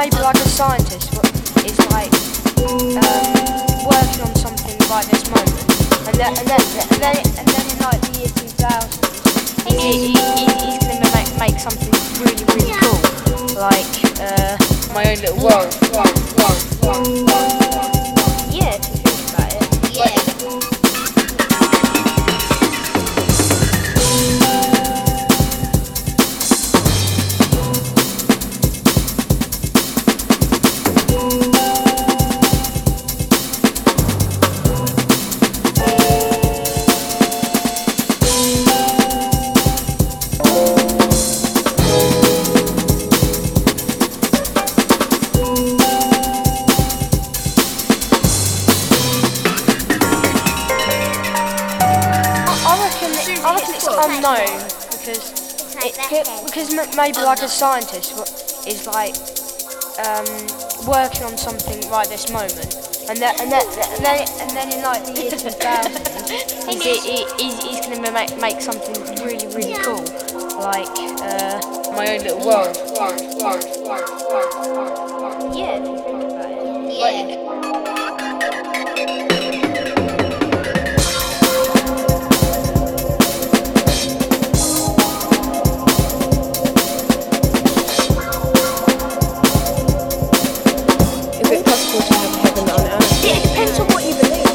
maybe like a scientist is like working on something right this moment, and then in like the year 2000, he's gonna make something really really cool, like my own little world. Yeah, if you think about it. Yeah. I reckon it's unknown because maybe like a scientist is like working on something right this moment, and then in like the year 2000, he's gonna make something really really cool, like my own little world. Yeah, if you think about it. Yeah. Is it possible to have heaven on earth? It depends on what you believe.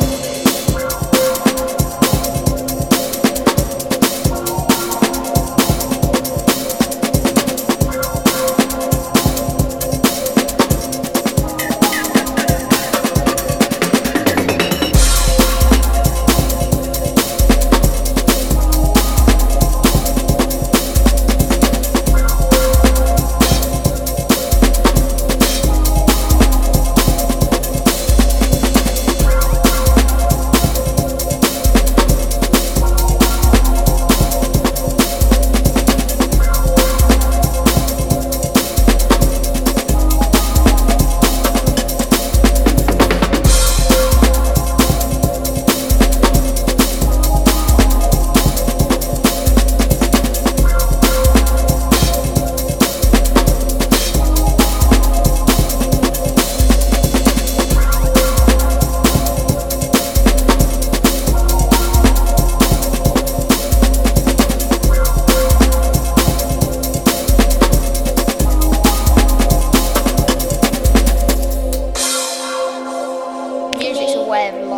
Music's a way of